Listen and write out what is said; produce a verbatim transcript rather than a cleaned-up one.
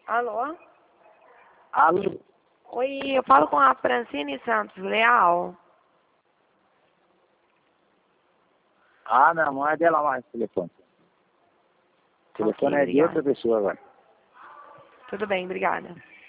Alô? Alô? Oi, eu falo com a Francine Santos Leal. Ah, não, não é dela mais o telefone. O telefone Ok, é de outra obrigada. pessoa agora. Tudo bem, obrigada.